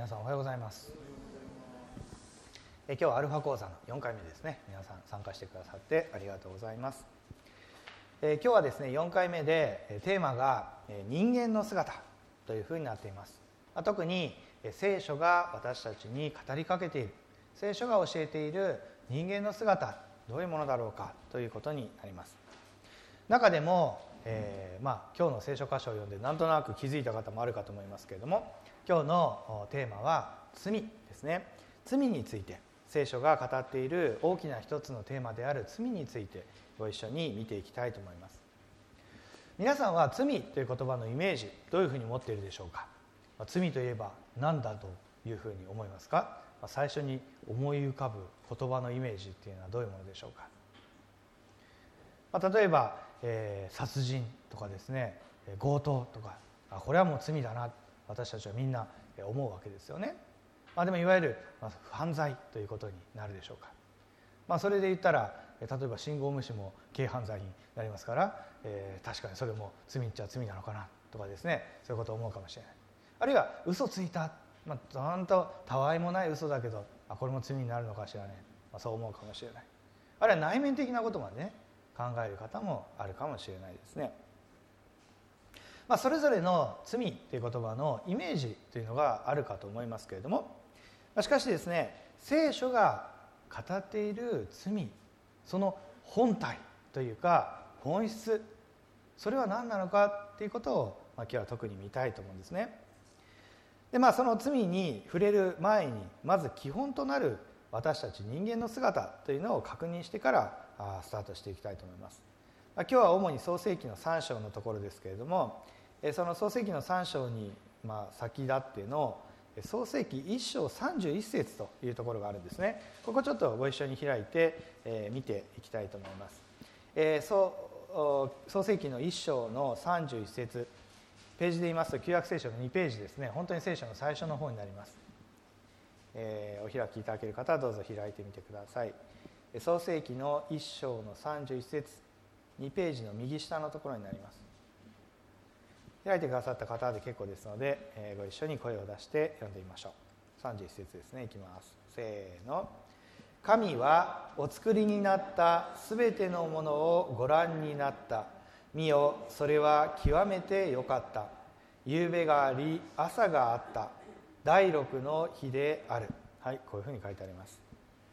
皆さんおはようございます。今日はアルファ講座の4回目ですね。皆さん参加してくださってありがとうございます。今日はですね4回目でテーマが人間の姿というふうになっています。特に聖書が私たちに語りかけている、聖書が教えている人間の姿、どういうものだろうかということになります。中でも、今日の聖書箇所を読んでなんとなく気づいた方もあるかと思いますけれども、今日のテーマは罪ですね。罪について、聖書が語っている大きな一つのテーマである罪についてご一緒に見ていきたいと思います。皆さんは罪という言葉のイメージ、どういうふうに持っているでしょうか。罪といえば何だというふうに思いますか。最初に思い浮かぶ言葉のイメージっていうのはどういうものでしょうか。例えば、殺人とかですね、強盗とか、これはもう罪だな、私たちはみんな思うわけですよね。でもいわゆる犯罪ということになるでしょうか。それで言ったら、例えば信号無視も軽犯罪になりますから、確かにそれも罪っちゃ罪なのかなとかですね、そういうことを思うかもしれない。あるいは嘘ついた、なんとたわいもない嘘だけど、これも罪になるのかしらね、そう思うかもしれない。あるいは内面的なことまでね考える方もあるかもしれないですね。それぞれの罪という言葉のイメージというのがあるかと思いますけれども、しかしですね、聖書が語っている罪、その本体というか本質、それは何なのかということを、今日は特に見たいと思うんですね。で、その罪に触れる前に、まず基本となる私たち人間の姿というのを確認してからスタートしていきたいと思います。今日は主に創世記の3章のところですけれども、その創世記の3章に先立っての創世記1章31節というところがあるんですね。ここちょっとご一緒に開いて見ていきたいと思います。創世記の1章の31節、ページで言いますと旧約聖書の2ページですね。本当に聖書の最初の方になります。お開きいただける方はどうぞ開いてみてください。創世記の1章の31節、2ページの右下のところになります。開いてくださった方で結構ですので、ご一緒に声を出して読んでみましょう。31節ですね。いきます。せーの。神はお作りになったすべてのものをご覧になった。見よ、それは極めてよかった。夕べがあり朝があった。第6の日である。はい、こういうふうに書いてあります。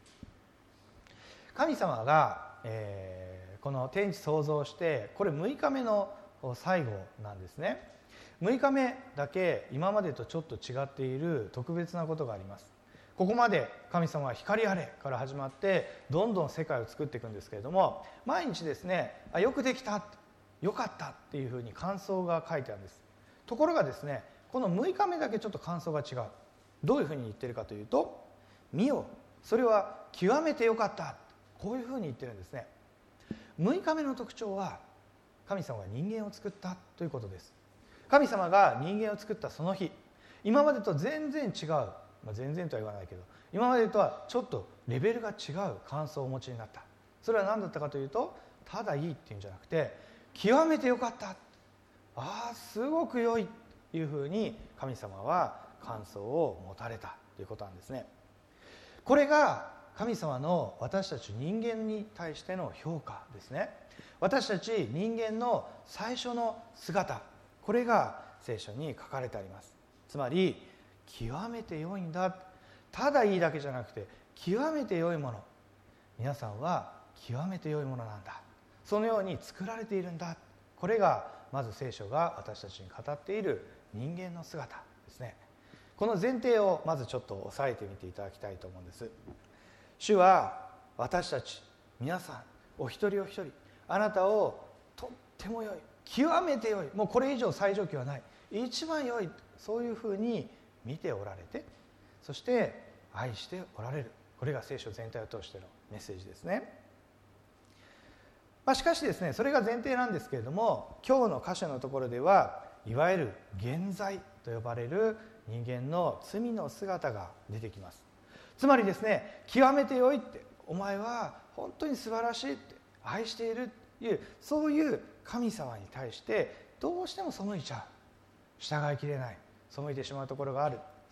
神様が、この天地創造して、これ6日目の最後なんですね。6日目だけ今までとちょっと違っている特別なことがあります。ここまで神様は光あれから始まってどんどん世界を作っていくんですけれども、毎日ですね、よくできた、よかったっていうふうに感想が書いてあるんです。ところがですね、この6日目だけちょっと感想が違う。どういうふうに言ってるかというと、見よ、それは極めてよかった、こういうふうに言ってるんですね。6日目の特徴は神様が人間を作ったということです。神様が人間を作ったその日、今までと全然違う、全然とは言わないけど、今までとはちょっとレベルが違う感想をお持ちになった。それは何だったかというと、ただいいっていうんじゃなくて、極めてよかった、すごく良いというふうに神様は感想を持たれたということなんですね。これが神様の私たち人間に対しての評価ですね。私たち人間の最初の姿、これが聖書に書かれてあります。つまり極めて良いんだ、ただいいだけじゃなくて極めて良いもの、皆さんは極めて良いものなんだ、そのように作られているんだ、これがまず聖書が私たちに語っている人間の姿ですね。この前提をまずちょっと押さえてみていただきたいと思うんです。主は私たち皆さんお一人お一人、あなたをとっても良い、極めて良い、もうこれ以上最上級はない、一番良い、そういうふうに見ておられて、そして愛しておられる。これが聖書全体を通してのメッセージですね。しかしですね、それが前提なんですけれども、今日の箇所のところではいわゆる現在と呼ばれる人間の罪の姿が出てきます。つまりですね、極めて良いって、お前は本当に素晴らしいって、愛しているっていう、そういう神様に対してどうしても背いちゃう、従いきれない、背いてしまうところがある。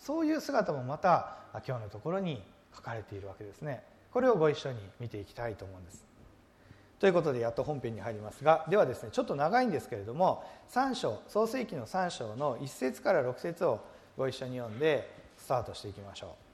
そういう姿もまた今日のところに書かれているわけですね。これをご一緒に見ていきたいと思うんです。ということでやっと本編に入りますが、ではですね、ちょっと長いんですけれども、3章、創世記の3章の1節から6節をご一緒に読んでスタートしていきましょ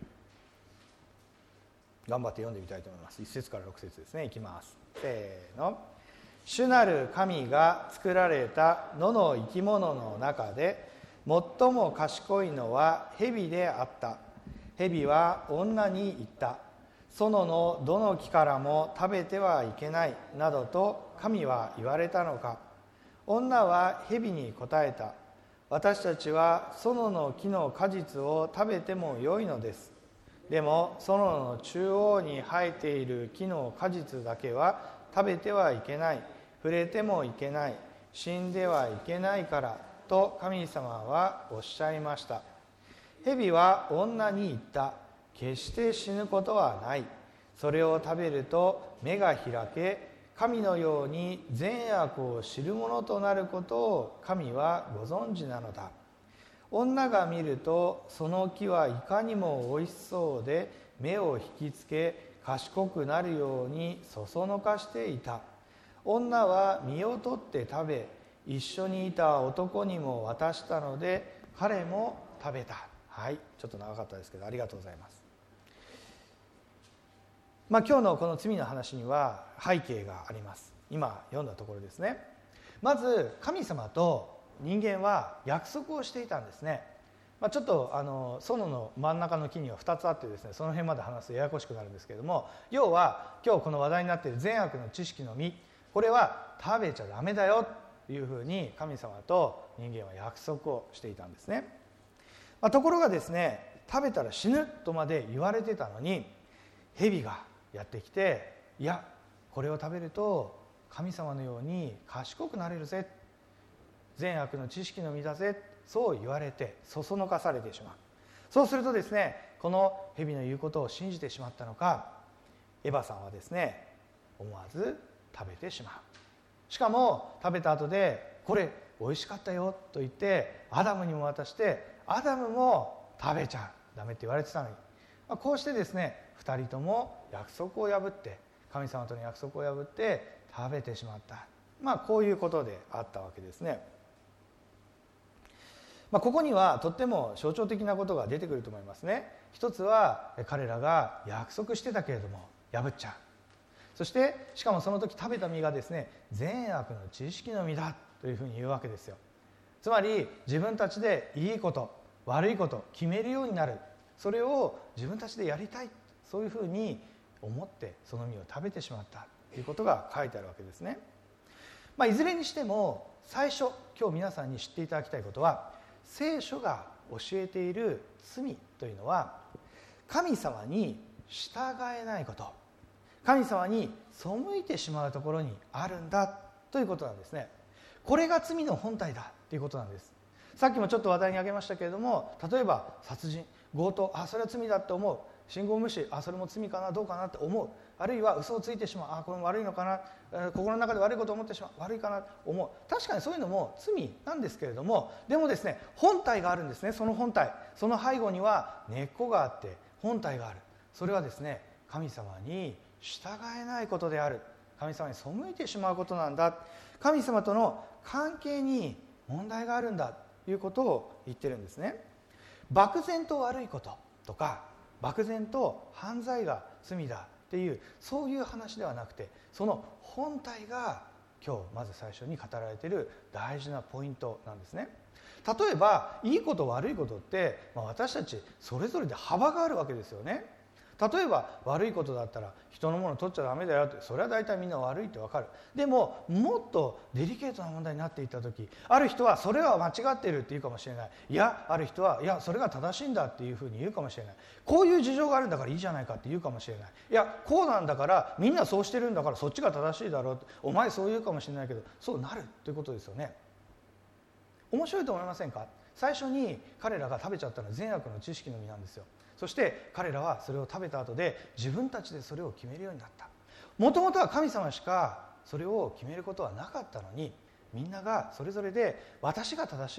う。頑張って読んでみたいと思います。1節から6節ですね。いきます。せーの。主なる神が作られた野の生き物の中で最も賢いのは蛇であった。蛇は女に言った。園のどの木からも食べてはいけないなどと神は言われたのか。女は蛇に答えた。私たちは園の木の果実を食べてもよいのです。でも園の中央に生えている木の果実だけは食べてはいけない、触れてもいけない、死んではいけないからと神様はおっしゃいました。蛇は女に言った。決して死ぬことはない。それを食べると目が開け、神のように善悪を知るものとなることを神はご存知なのだ。女が見るとその木はいかにもおいしそうで目を引きつけ賢くなるようにそそのかしていた。女は実を取って食べ、一緒にいた男にも渡したので彼も食べた。はい、ちょっと長かったですけどありがとうございます。今日のこの罪の話には背景があります。今読んだところですね。まず神様と人間は約束をしていたんですね。ちょっと園の真ん中の木には2つあってですね、その辺まで話すとややこしくなるんですけれども、要は今日この話題になっている善悪の知識の実、これは食べちゃダメだよというふうに神様と人間は約束をしていたんですね。ところがですね、食べたら死ぬとまで言われてたのに、蛇がやってきて、いやこれを食べると神様のように賢くなれるぜ、善悪の知識の実だぜ、そう言われてそそのかされてしまう。そうするとですね、この蛇の言うことを信じてしまったのか、エバさんはですね思わず食べてしまう。しかも食べた後でこれ美味しかったよと言ってアダムにも渡して、アダムも食べちゃう、ダメって言われてたのに、こうしてですね2人とも約束を破って、神様との約束を破って食べてしまった。こういうことであったわけですね。ここにはとっても象徴的なことが出てくると思いますね。一つは彼らが約束してたけれども破っちゃう。そしてしかもその時食べた実がですね、善悪の知識の実だというふうに言うわけですよ。つまり自分たちでいいこと悪いこと決めるようになる、それを自分たちでやりたい、そういうふうに思ってその実を食べてしまったということが書いてあるわけですね。いずれにしても最初今日皆さんに知っていただきたいことは、聖書が教えている罪というのは神様に従えないこと、神様に背いてしまうところにあるんだということなんですね。これが罪の本体だということなんです。さっきもちょっと話題に挙げましたけれども、例えば殺人、強盗、それは罪だって思う、信号無視、それも罪かな、どうかなって思う、あるいは嘘をついてしまう、これも悪いのかな、心の中で悪いことを思ってしまう、悪いかなと思う。確かにそういうのも罪なんですけれども、でもですね、本体があるんですね。その本体、その背後には根っこがあって本体がある。それはですね、神様に従えないことである、神様に背いてしまうことなんだ、神様との関係に問題があるんだということを言ってるんですね。漠然と悪いこととか漠然と犯罪が罪だっていうそういう話ではなくて、その本体が今日まず最初に語られている大事なポイントなんですね。例えばいいこと悪いことって、私たちそれぞれで幅があるわけですよね。例えば悪いことだったら人のもの取っちゃダメだよって、それは大体みんな悪いって分かる。でももっとデリケートな問題になっていった時、ある人はそれは間違っているって言うかもしれない、いやある人はいやそれが正しいんだっていうふうに言うかもしれない。こういう事情があるんだからいいじゃないかって言うかもしれない、いやこうなんだからみんなそうしてるんだからそっちが正しいだろうって、お前そう言うかもしれないけどそうなるということですよね。面白いと思いませんか。最初に彼らが食べちゃったのは善悪の知識の実なんですよ。そして彼らはそれを食べた後で自分たちでそれを決めるようになった。もともとは神様しかそれを決めることはなかったのに、みんながそれぞれで私が正しい、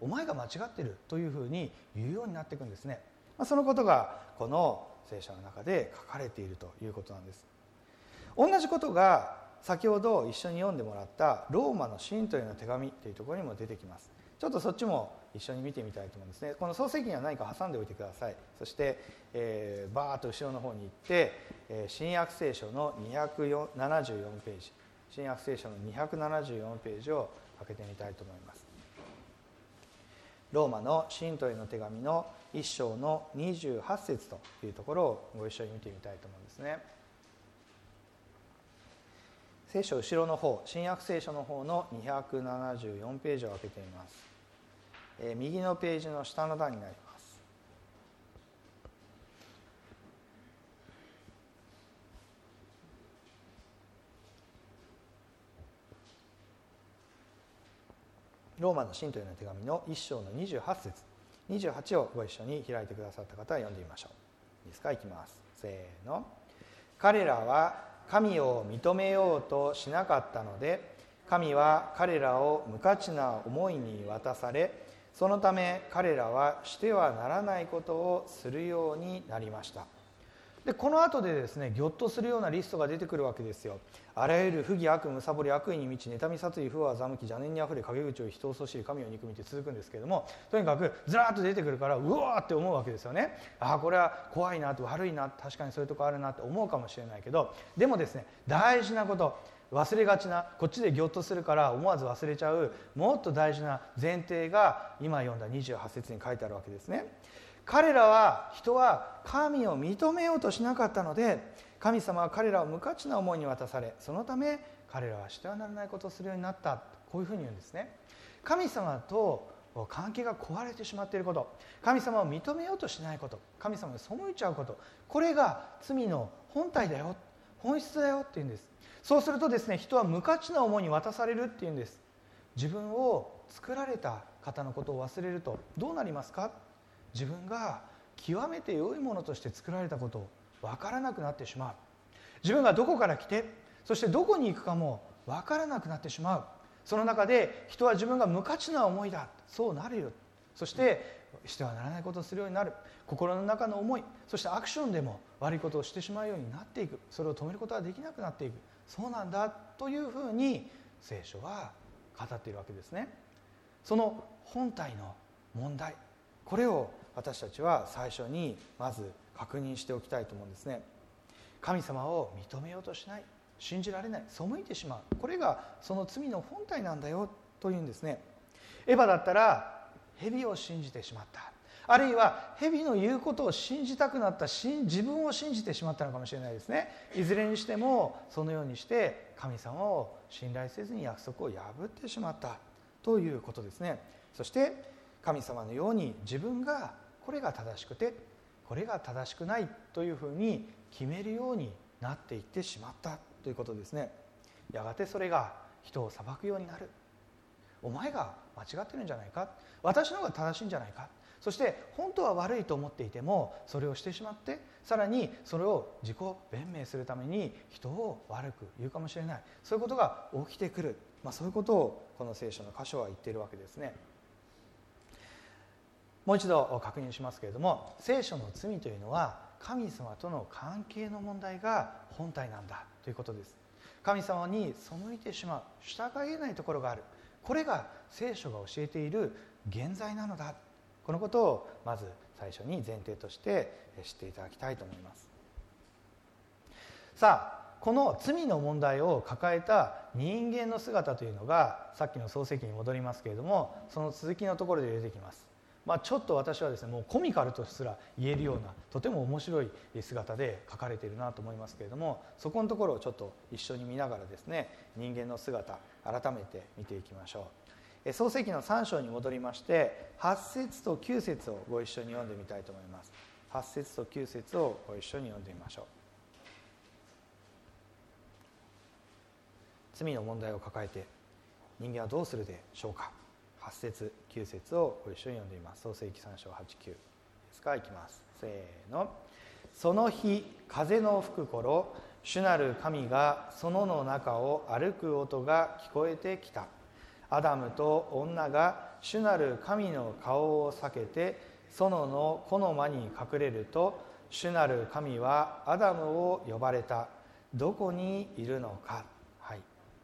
お前が間違ってるというふうに言うようになっていくんですね。そのことがこの聖書の中で書かれているということなんです。同じことが先ほど一緒に読んでもらったローマの信徒への手紙というところにも出てきます。ちょっとそっちも一緒に見てみたいと思うんですね。この創世記には何か挟んでおいてください。そして、バーッと後ろの方に行って、新約聖書の274ページ、新約聖書の274ページを開けてみたいと思います。ローマの信徒への手紙の1章の28節というところをご一緒に見てみたいと思うんですね。聖書後ろの方、新約聖書の方の274ページを開けてみます。右のページの下の段になります。ローマの信徒への手紙の1章の28節28をご一緒に開いてくださった方は読んでみましょう。いいですか。いきます。せーの。彼らは神を認めようとしなかったので、神は彼らを無価値な思いに渡され、そのため彼らはしてはならないことをするようになりました。でこの後でですね、ぎょっとするようなリストが出てくるわけですよ。あらゆる不義悪むさぼり悪意に満ち妬み殺意不和欺き邪念にあふれ陰口を人をそしり神を憎みって続くんですけれども、とにかくずらーっと出てくるからうわーって思うわけですよね。ああこれは怖いなって悪いな、確かにそういうとこあるなって思うかもしれないけど、でもですね、大事なこと、忘れがちな、こっちでぎょっとするから思わず忘れちゃうもっと大事な前提が今読んだ28節に書いてあるわけですね。人は神を認めようとしなかったので、神様は彼らを無価値な思いに渡され、そのため彼らはしてはならないことをするようになった。こういうふうに言うんですね。神様と関係が壊れてしまっていること、神様を認めようとしないこと、神様に背いちゃうこと、これが罪の本体だよ、本質だよって言うんです。そうするとですね、人は無価値な思いに渡されるって言うんです。自分を作られた方のことを忘れるとどうなりますか。自分が極めて良いものとして作られたことを分からなくなってしまう。自分がどこから来て、そしてどこに行くかも分からなくなってしまう。その中で人は自分が無価値な思いだ、そうなるよ。そしてしてはならないことをするようになる。心の中の思い、そしてアクションでも悪いことをしてしまうようになっていく。それを止めることができなくなっていく。そうなんだというふうに聖書は語っているわけですね。その本体の問題、これを私たちは最初にまず確認しておきたいと思うんですね。神様を認めようとしない、信じられない、背いてしまう、これがその罪の本体なんだよというんですね。エヴァだったら蛇を信じてしまった、あるいは蛇の言うことを信じたくなった、自分を信じてしまったのかもしれないですね。いずれにしてもそのようにして神様を信頼せずに約束を破ってしまったということですね。そして神様のように自分がこれが正しくてこれが正しくないというふうに決めるようになっていってしまったということですね。やがてそれが人を裁くようになる。お前が間違ってるんじゃないか、私の方が正しいんじゃないか、そして本当は悪いと思っていてもそれをしてしまって、さらにそれを自己弁明するために人を悪く言うかもしれない、そういうことが起きてくる、そういうことをこの聖書の箇所は言っているわけですね。もう一度確認しますけれども、聖書の罪というのは神様との関係の問題が本体なんだということです。神様に背いてしまう、従えないところがある、これが聖書が教えている現在なのだ。このことをまず最初に前提として知っていただきたいと思います。さあ、この罪の問題を抱えた人間の姿というのがさっきの創世記に戻りますけれども、その続きのところで出てきます。ちょっと私はですね、もうコミカルとすら言えるようなとても面白い姿で書かれているなと思いますけれども、そこのところをちょっと一緒に見ながらですね、人間の姿改めて見ていきましょう。創世記の3章に戻りまして8節と9節をご一緒に読んでみたいと思います。8節と9節をご一緒に読んでみましょう。罪の問題を抱えて人間はどうするでしょうか。8節9節をご一緒に読んでみます。創世記3章8、9ですか。いきます。せーの。その日風の吹く頃、主なる神が園の中を歩く音が聞こえてきた。 アダムと女が主なる神の顔を避けて園の木の間に隠れると、主なる神はアダムを呼ばれた。どこにいるのか。はい、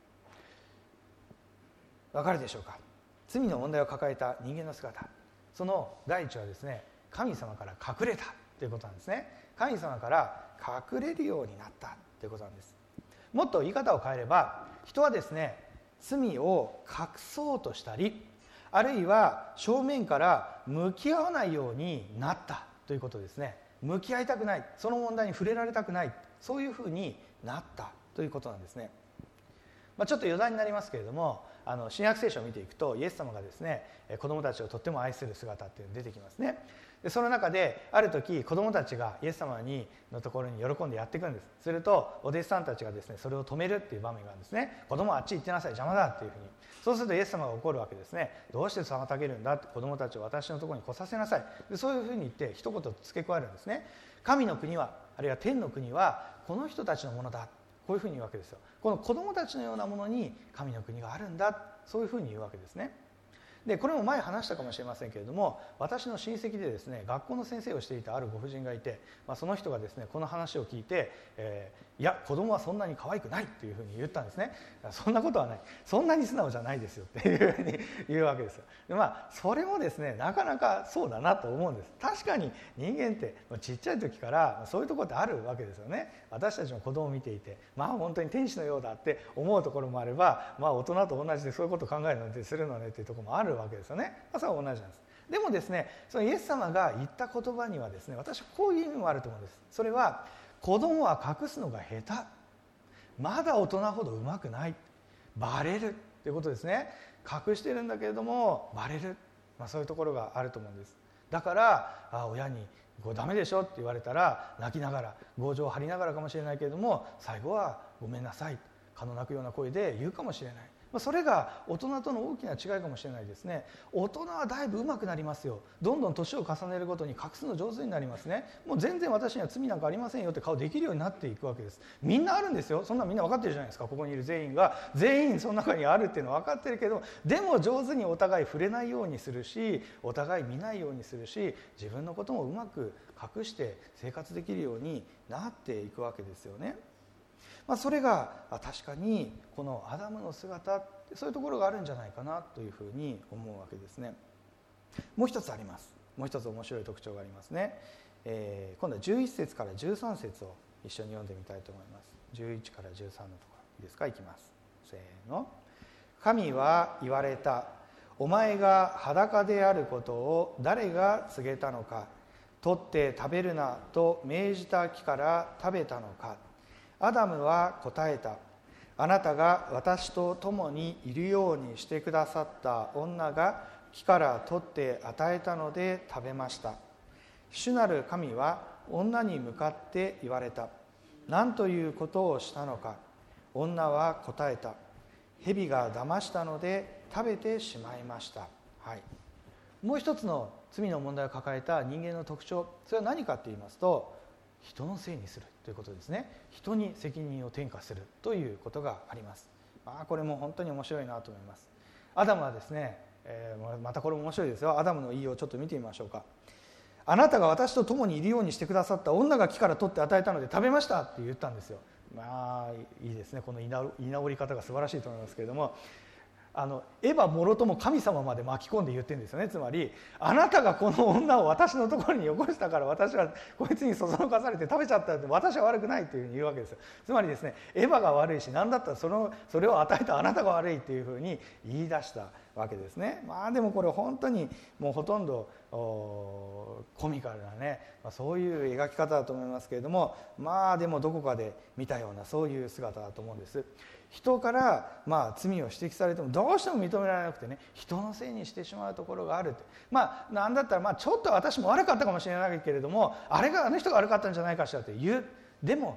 わかるでしょうか。罪の問題を抱えた人間の姿、その第一はですね、神様から隠れたということなんですね。神様から隠れるようになったということなんです。もっと言い方を変えれば、人はですね、罪を隠そうとしたり、あるいは正面から向き合わないようになったということですね。向き合いたくない、その問題に触れられたくない、そういうふうになったということなんですね。ちょっと余談になりますけれども、新約聖書を見ていくと、イエス様がですね、子どもたちをとっても愛する姿っていうのが出てきますね。でその中である時、子どもたちがイエス様のところに喜んでやってくるんです。するとお弟子さんたちがですね、それを止めるっていう場面があるんですね。子どもはあっち行ってなさい、邪魔だっていうふうに。そうするとイエス様が怒るわけですね。どうして妨げるんだって、子どもたちを私のところに来させなさい。でそういうふうに言って一言付け加えるんですね。神の国は、あるいは天の国はこの人たちのものだ、こういうふうに言うわけですよ。この子どもたちのようなものに神の国があるんだ、そういうふうに言うわけですね。でこれも前話したかもしれませんけれども、私の親戚でですね、学校の先生をしていたあるご婦人がいて、その人がですね、この話を聞いて、いや子供はそんなに可愛くないっていうふうに言ったんですね。そんなことはない、そんなに素直じゃないですよっていうふうに言うわけですよ。でそれもですね、なかなかそうだなと思うんです。確かに人間ってちっちゃい時からそういうところってあるわけですよね。私たちも子供を見ていて、本当に天使のようだって思うところもあれば、大人と同じでそういうことを考えるのでするのねっていうところもあるわけですよね。それは同じなんです。でもですね、そのイエス様が言った言葉にはですね、私はこういう意味もあると思うんです。それは、子供は隠すのが下手、まだ大人ほどうまくない、バレるということですね。隠してるんだけれどもバレる、そういうところがあると思うんです。だから親にこうダメでしょって言われたら、泣きながら強情を張りながらかもしれないけれども、最後はごめんなさい、蚊の鳴くような声で言うかもしれない。それが大人との大きな違いかもしれないですね。大人はだいぶ上手くなりますよ。どんどん年を重ねるごとに隠すの上手になりますね。もう全然私には罪なんかありませんよって顔できるようになっていくわけです。みんなあるんですよ。そんなみんな分かってるじゃないですか。ここにいる全員が全員その中にあるっていうのは分かってるけど、でも上手にお互い触れないようにするし、お互い見ないようにするし、自分のこともうまく隠して生活できるようになっていくわけですよね。それが確かにこのアダムの姿、そういうところがあるんじゃないかなというふうに思うわけですね。もう一つあります。もう一つ面白い特徴がありますね。今度は11節から13節を一緒に読んでみたいと思います。11から13のところいいですか。いきます。せーの。神は言われた。お前が裸であることを誰が告げたのか。取って食べるなと命じた木から食べたのか。アダムは答えた。あなたが私と共にいるようにしてくださった女が木から取って与えたので食べました。主なる神は女に向かって言われた。何ということをしたのか。女は答えた。蛇が騙したので食べてしまいました。はい、もう一つの罪の問題を抱えた人間の特徴、それは何かと言いますと、人のせいにするということですね。人に責任を転嫁するということがあります。これも本当に面白いなと思います。アダムはですね、またこれも面白いですよ。アダムの言いをちょっと見てみましょうか。あなたが私と共にいるようにしてくださった女が木から取って与えたので食べましたって言ったんですよ。いいですね。この居直り方が素晴らしいと思いますけれども、エヴァもろとも神様まで巻き込んで言ってるんですよね。つまり、あなたがこの女を私のところによこしたから私はこいつにそそのかされて食べちゃったって、私は悪くないというふうに言うわけですよ。つまりですね、エヴァが悪いし、何だったらそれを与えたあなたが悪いというふうに言い出したわけですね。でもこれ本当にもうほとんどコミカルなね、そういう描き方だと思いますけれども、でもどこかで見たようなそういう姿だと思うんです。人から罪を指摘されてもどうしても認められなくてね、人のせいにしてしまうところがあるって、なんだったらちょっと私も悪かったかもしれないけれども、あの人が悪かったんじゃないかしらって言う。でも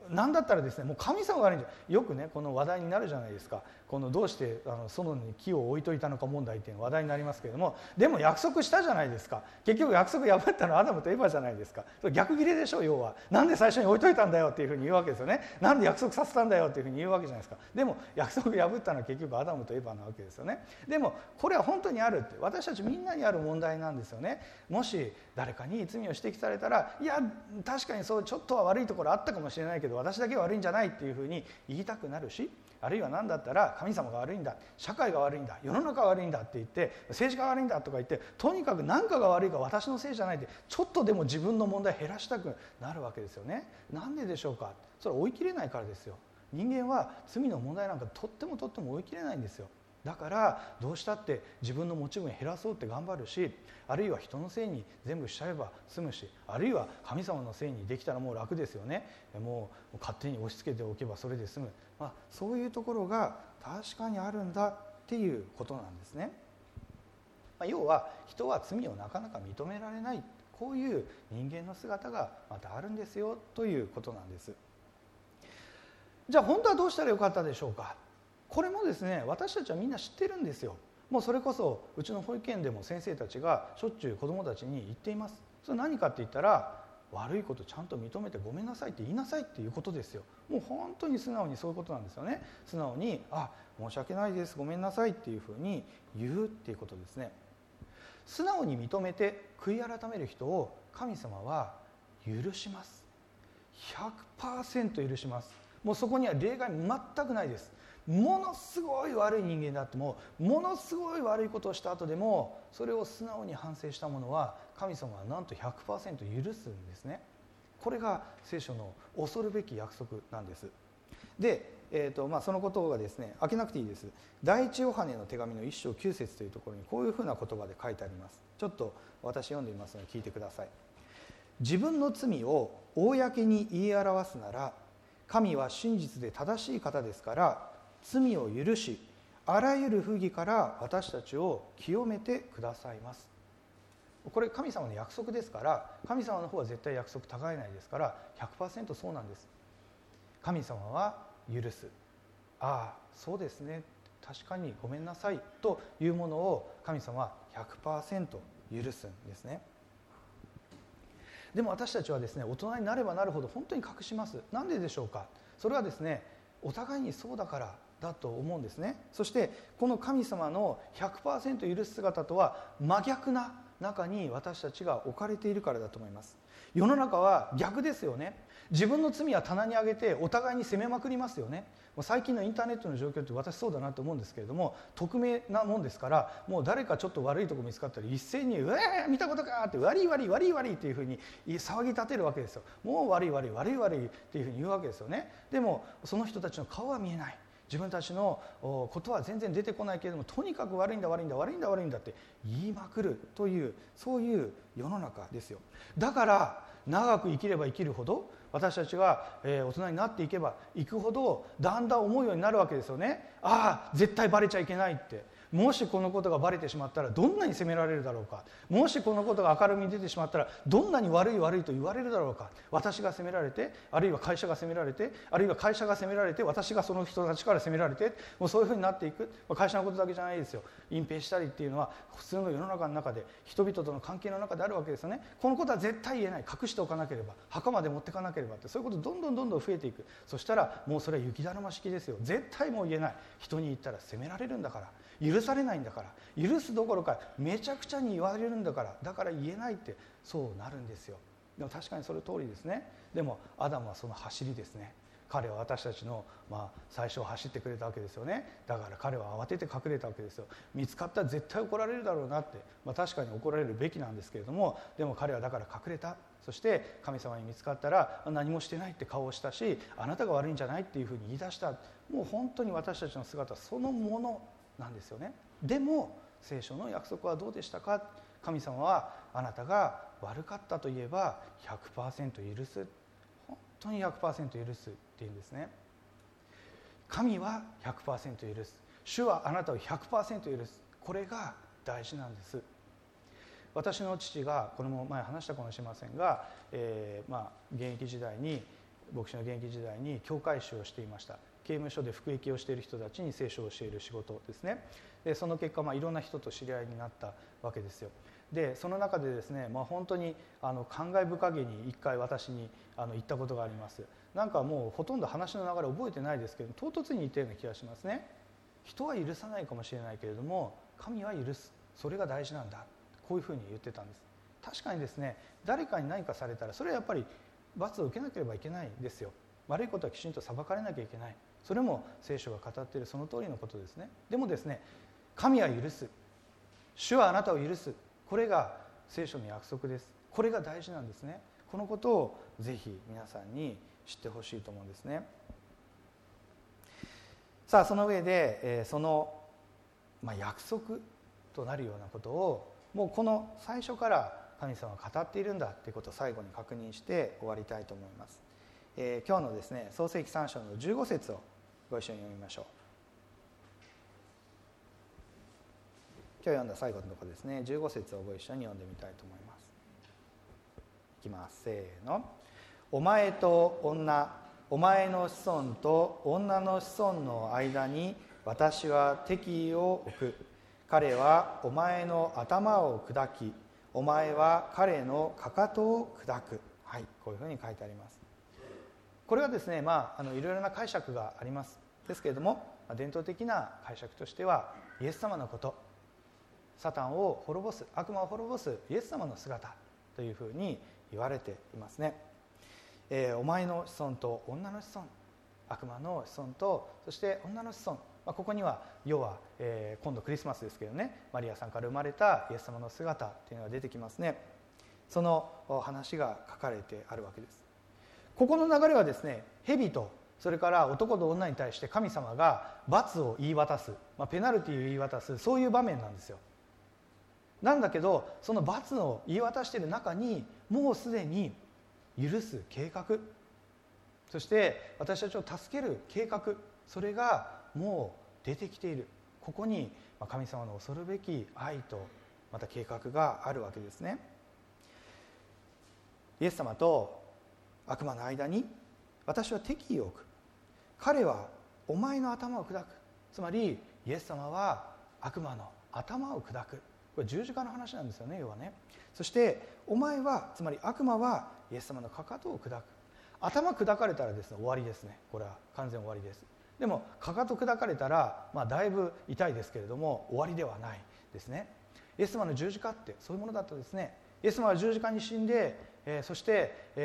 なんだったらですね、もう神様が悪いんじゃ、よくねこの話題になるじゃないですか。このどうして園に木を置いといたのか問題っていうの話題になりますけれども、でも約束したじゃないですか。結局約束破ったのはアダムとエヴァじゃないですか。それ逆切れでしょ。要はなんで最初に置いといたんだよっていうふうに言うわけですよね。なんで約束させたんだよっていうふうに言うわけじゃないですか。でも約束破ったのは結局アダムとエヴァなわけですよね。でもこれは本当にあるって、私たちみんなにある問題なんですよね。もし誰かに罪を指摘されたら、いや確かにそうちょっとは悪いところあったかもしれないけど、私だけは悪いんじゃないっていうふうに言いたくなるし、あるいは何だったら神様が悪いんだ、社会が悪いんだ、世の中が悪いんだって言って、政治が悪いんだとか言って、とにかく何かが悪いか私のせいじゃないってちょっとでも自分の問題減らしたくなるわけですよね。なんででしょうか。それは追い切れないからですよ。人間は罪の問題なんかとっても追い切れないんですよ。だからどうしたって自分の持ち分減らそうって頑張るし、あるいは人のせいに全部しちゃえば済むし、あるいは神様のせいにできたらもう楽ですよね。もう勝手に押し付けておけばそれで済む、そういうところが確かにあるんだっていうことなんですね。要は人は罪をなかなか認められない、こういう人間の姿がまたあるんですよということなんです。じゃあ本当はどうしたらよかったでしょうか。これもですね、私たちはみんな知ってるんですよ。もうそれこそうちの保育園でも先生たちがしょっちゅう子どもたちに言っています。それ何かって言ったら、悪いことちゃんと認めてごめんなさいって言いなさいっていうことですよ。もう本当に素直にそういうことなんですよね。素直に申し訳ないです、ごめんなさいっていうふうに言うっていうことですね。素直に認めて悔い改める人を神様は許します。 100% 許します。もうそこには例外全くないです。ものすごい悪い人間であっても、ものすごい悪いことをした後でも、それを素直に反省したものは神様はなんと 100% 許すんですね。これが聖書の恐るべき約束なんです。で、そのことがですね、開けなくていいです。第一ヨハネの手紙の1章9節というところにこういうふうな言葉で書いてあります。ちょっと私読んでみますので聞いてください。自分の罪を公に言い表すなら、神は真実で正しい方ですから罪を許し、あらゆる不義から私たちを清めてくださいます。これ神様の約束ですから、神様の方は絶対約束違いないですから 100% そうなんです。神様は許す。そうですね、確かにごめんなさいというものを神様は 100% 許すんですね。でも私たちはですね、大人になればなるほど本当に隠します。なんででしょうか。それはですね、お互いにそうだからだと思うんですね。そしてこの神様の 100% 許す姿とは真逆な中に私たちが置かれているからだと思います。世の中は逆ですよね。自分の罪は棚に上げてお互いに責めまくりますよね。最近のインターネットの状況って私そうだなと思うんですけれども、匿名なもんですから、もう誰かちょっと悪いとこ見つかったら一斉に見たことかって悪いっていうふうに騒ぎ立てるわけですよ。もう悪いっていうふうに言うわけですよね。でもその人たちの顔は見えない。自分たちのことは全然出てこないけれども、とにかく悪いんだって言いまくるという、そういう世の中ですよ。だから長く生きれば生きるほど、私たちが大人になっていけばいくほどだんだん思うようになるわけですよね。絶対バレちゃいけないって。もしこのことがバレてしまったらどんなに責められるだろうか。もしこのことが明るみに出てしまったらどんなに悪いと言われるだろうか。私が責められて、あるいは会社が責められて、あるいは会社が責められて、私がその人たちから責められて、もうそういうふうになっていく。会社のことだけじゃないですよ。隠蔽したりっていうのは普通の世の中の中で、人々との関係の中であるわけですよね。このことは絶対言えない、隠しておかなければ、墓まで持ってかなければって、そういうことどんどん増えていく。そしたらもうそれは雪だるま式ですよ。絶対もう言えない。人に言ったら責められるんだから、許されないんだから、許すどころかめちゃくちゃに言われるんだから、だから言えないって、そうなるんですよ。でも確かにその通りですね。でもアダムはその走りですね。彼は私たちの、最初走ってくれたわけですよね。だから彼は慌てて隠れたわけですよ。見つかったら絶対怒られるだろうなって、確かに怒られるべきなんですけれども、でも彼はだから隠れた。そして神様に見つかったら何もしてないって顔をしたし、あなたが悪いんじゃないっていうふうに言い出した。もう本当に私たちの姿そのものなんですよね。でも聖書の約束はどうでしたか。神様はあなたが悪かったといえば 100% 許す。本当に 100% 許すっていうんですね。神は 100% 許す。主はあなたを 100% 許す。これが大事なんです。私の父が、これも前話したかもしれませんが、現役時代に牧師の現役時代に教会士をしていました。刑務所で服役をしている人たちに聖書を教える仕事ですね。でその結果、いろんな人と知り合いになったわけですよ。でその中でですね、本当に感慨深げに一回私に言ったことがあります。なんかもうほとんど話の流れ覚えてないですけど、唐突に言ったような気がしますね。人は許さないかもしれないけれども、神は許す、それが大事なんだ、こういうふうに言ってたんです。確かにですね、誰かに何かされたらそれはやっぱり罰を受けなければいけないですよ。悪いことはきちんと裁かれなきゃいけない、それも聖書が語っているその通りのことですね。でもですね、神は許す、主はあなたを許す、これが聖書の約束です。これが大事なんですね。このことをぜひ皆さんに知ってほしいと思うんですね。さあその上でその約束となるようなことをもうこの最初から神様が語っているんだということを最後に確認して終わりたいと思います。今日のですね、創世記3章の15節をご一緒に読みましょう。今日読んだ最後のところですね、15節をご一緒に読んでみたいと思います。いきます。せーの。お前と女、お前の子孫と女の子孫の間に私は敵意を置く。彼はお前の頭を砕き、お前は彼のかかとを砕く。はい、こういうふうに書いてあります。これはですね、いろいろな解釈があります。ですけれども、伝統的な解釈としては、イエス様のこと、サタンを滅ぼす、悪魔を滅ぼすイエス様の姿というふうに言われていますね。お前の子孫と女の子孫、悪魔の子孫とそして女の子孫、ここには要は、今度クリスマスですけどね、マリアさんから生まれたイエス様の姿というのが出てきますね。その話が書かれてあるわけです。ここの流れはですね、蛇とそれから男と女に対して神様が罰を言い渡す、ペナルティーを言い渡す、そういう場面なんですよ。なんだけど、その罰を言い渡している中にもうすでに許す計画、そして私たちを助ける計画、それがもう出てきている。ここに神様の恐るべき愛とまた計画があるわけですね。イエス様と悪魔の間に私は敵意を置く。彼はお前の頭を砕く。つまりイエス様は悪魔の頭を砕く。これ十字架の話なんですよね、要はね。そしてお前は、つまり悪魔はイエス様のかかとを砕く。頭砕かれたらですね、終わりですね。これは完全終わりです。でもかかと砕かれたら、だいぶ痛いですけれども終わりではないですね。イエス様の十字架ってそういうものだったですね。イエス様は十字架に死んで、そして、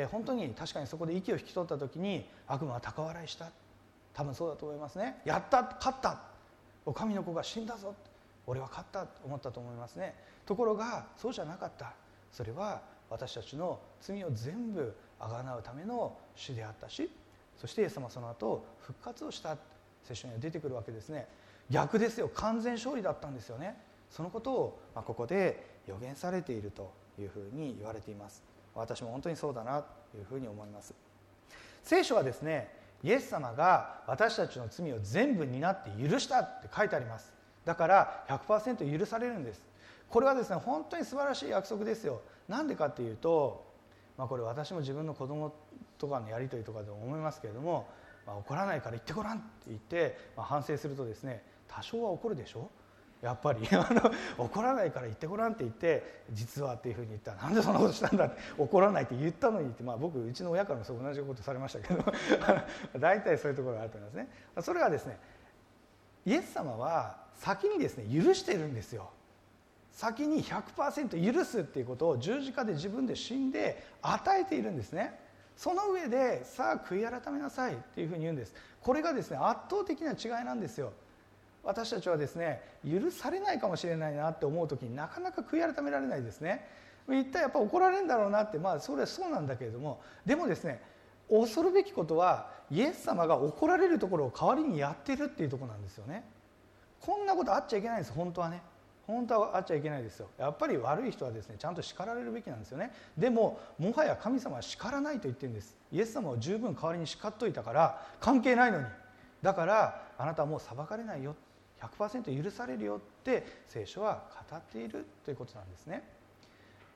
本当に確かにそこで息を引き取った時に悪魔は高笑いした。多分そうだと思いますね。やった、勝った、神の子が死んだぞ、俺は勝ったと思ったと思いますね。ところがそうじゃなかった。それは私たちの罪を全部あがなうための死であったし、そしてイエス様はその後復活をした。聖書には出てくるわけですね。逆ですよ、完全勝利だったんですよね。そのことをここで予言されているというふうに言われています。私も本当にそうだなというふうに思います。聖書はですね、イエス様が私たちの罪を全部担って許したって書いてあります。だから 100% 許されるんです。これはですね、本当に素晴らしい約束ですよ。なんでかっていうと、これ私も自分の子供とかのやり取りとかでも思いますけれども、怒らないから言ってごらんって言って、反省するとですね、多少は怒るでしょ。やっぱり怒らないから言ってごらんって言って、実はっていうふうに言ったら、なんでそんなことしたんだって、怒らないって言ったのにって、僕うちの親からもそう同じことされましたけど大体そういうところがあると思いますね。それはですね、イエス様は先にですね許しているんですよ。先に 100% 許すっていうことを十字架で自分で死んで与えているんですね。その上でさあ悔い改めなさいっていうふうに言うんです。これがですね圧倒的な違いなんですよ。私たちはですね、許されないかもしれないなって思う時になかなか悔い改められないですね。一体やっぱ怒られるんだろうなって、それはそうなんだけれども、でもですね、恐るべきことはイエス様が怒られるところを代わりにやってるっていうところなんですよね。こんなことあっちゃいけないんです。本当はね、本当はあっちゃいけないですよ。やっぱり悪い人はですねちゃんと叱られるべきなんですよね。でももはや神様は叱らないと言ってるんです。イエス様を十分代わりに叱っといたから関係ないのに、だからあなたはもう裁かれないよ、100% 許されるよって聖書は語っているということなんですね。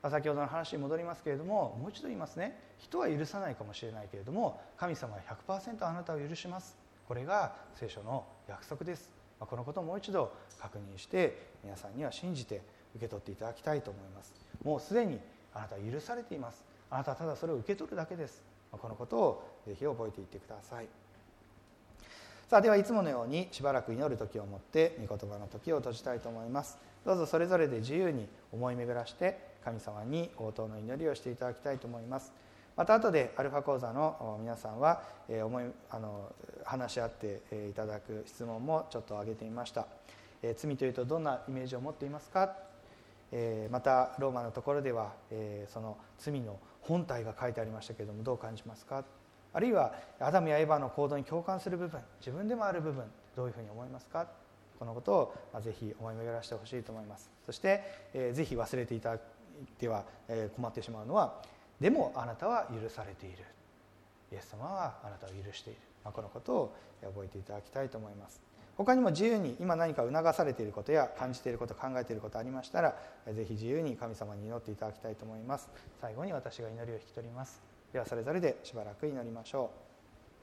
先ほどの話に戻りますけれども、もう一度言いますね。人は許さないかもしれないけれども、神様は 100% あなたを許します。これが聖書の約束です。このことをもう一度確認して、皆さんには信じて受け取っていただきたいと思います。もうすでにあなたは許されています。あなたはただそれを受け取るだけです。このことをぜひ覚えていってください。さあ、ではいつものようにしばらく祈る時をもって御言葉の時を閉じたいと思います。どうぞそれぞれで自由に思い巡らして神様に応答の祈りをしていただきたいと思います。また後でアルファ講座の皆さんは話し合っていただく質問もちょっと挙げてみました。罪というとどんなイメージを持っていますか。またローマのところではその罪の本体が書いてありましたけれども、どう感じますか。あるいはアダムやエバの行動に共感する部分、自分でもある部分、どういうふうに思いますか。このことをぜひ思い巡らしてほしいと思います。そしてぜひ忘れていただいては困ってしまうのは、でもあなたは許されている、イエス様はあなたを許している、このことを覚えていただきたいと思います。他にも自由に今何か促されていることや感じていること、考えていることありましたら、ぜひ自由に神様に祈っていただきたいと思います。最後に私が祈りを引き取ります。ではそれぞれでしばらく祈りましょう。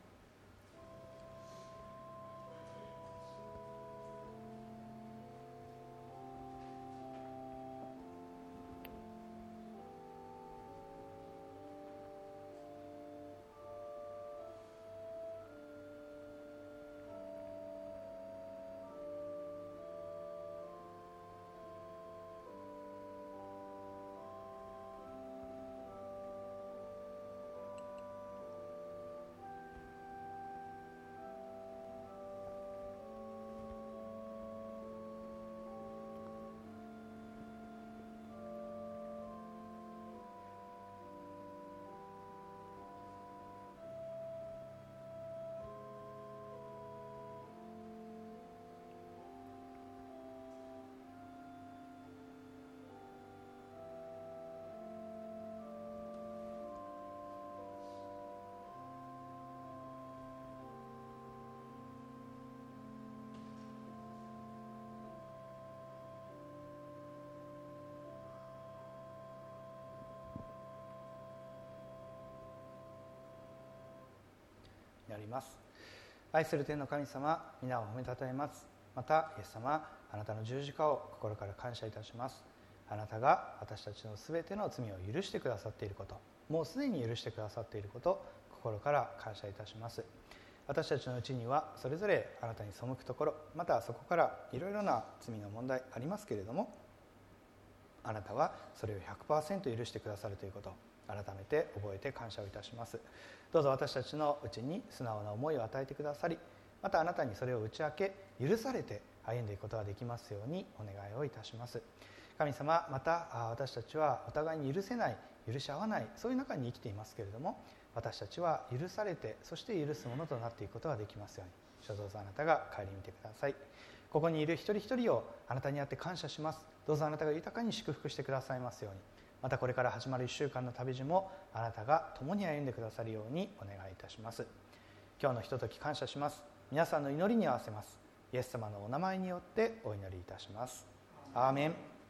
やります。愛する天の神様、皆を褒めたたえます。またイエス様、あなたの十字架を心から感謝いたします。あなたが私たちのすべての罪を許してくださっていること、もうすでに許してくださっていること、心から感謝いたします。私たちのうちにはそれぞれあなたに背くところ、またそこからいろいろな罪の問題ありますけれども、あなたはそれを 100% 許してくださるということ、改めて覚えて感謝をいたします。どうぞ私たちのうちに素直な思いを与えてくださり、またあなたにそれを打ち明け、許されて歩んでいくことができますようにお願いをいたします。神様、また私たちはお互いに許せない、許し合わない、そういう中に生きていますけれども、私たちは許されて、そして許すものとなっていくことができますように、主どうぞあなたが顧みてください。ここにいる一人一人をあなたにあって感謝します。どうぞあなたが豊かに祝福してくださいますように、またこれから始まる1週間の旅路もあなたが共に歩んでくださるようにお願いいたします。今日のひととき感謝します。皆さんの祈りに合わせます。イエス様のお名前によってお祈りいたします。アーメン。